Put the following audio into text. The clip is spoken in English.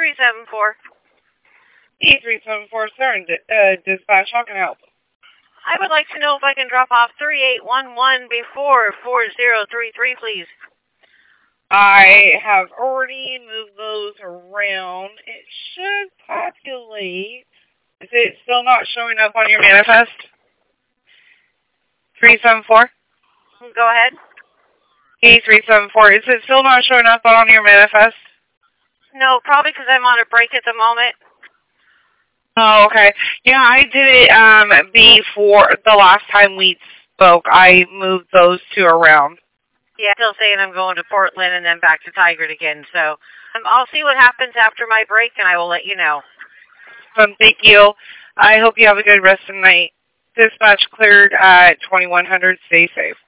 E374. E374, sir, dispatch, how can I help? I would like to know if I can drop off 3811 before 4033, please. I have already moved those around. It should populate. Is it still not showing up on your manifest? 374? Go ahead. E374, is it still not showing up on your manifest? No, probably because I'm on a break at the moment. Oh, okay. Yeah, I did it before the last time we spoke. I moved those two around. Yeah, still saying I'm going to Portland and then back to Tigard again. So I'll see what happens after my break, and I will let you know. Thank you. I hope you have a good rest of the night. Dispatch cleared at 2100. Stay safe.